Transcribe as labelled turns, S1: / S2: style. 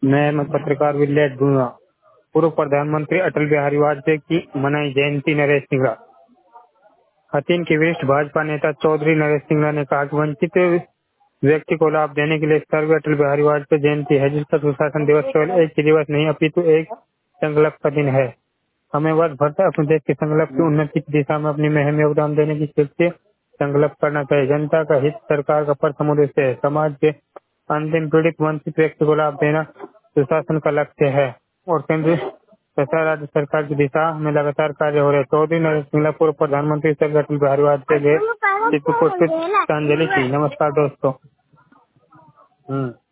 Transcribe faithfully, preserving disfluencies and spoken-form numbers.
S1: मैं मैं पत्रकार विलेट दूंगा। पूर्व प्रधानमंत्री अटल बिहारी वाजपेयी की मनाई जयंती। नरेश सिंगला। हथिन के वरिष्ठ भाजपा नेता चौधरी नरेश सिंगला ने कहा कि वंचित व्यक्ति को लाभ देने के लिए स्वर्गीय अटल बिहारी वाजपेयी जयंती है, जिसका सुशासन दिवस केवल एक ही दिवस नहीं अपितु एक संकल्प का दिन है। हमें वर्ष भर तक अपने देश के संकल्प की उन्नति की दिशा में अपनी महम योगदान देने की फिर से संकल्प करना चाहिए। जनता का हित सरकार का प्रथम उद्देश्य है। समाज के अंतिम पीड़ित वंचित व्यक्ति को लाभ देना सुशासन का लक्ष्य है और केंद्र तथा राज्य सरकार की दिशा में लगातार कार्य हो रहे हैं। चौधरी नरेश सिंगला पूर्व प्रधानमंत्री स्वर्गीय अटल बिहारी वाजपेयी के चित्र को श्रद्धांजलि की। नमस्कार दोस्तों। हम्म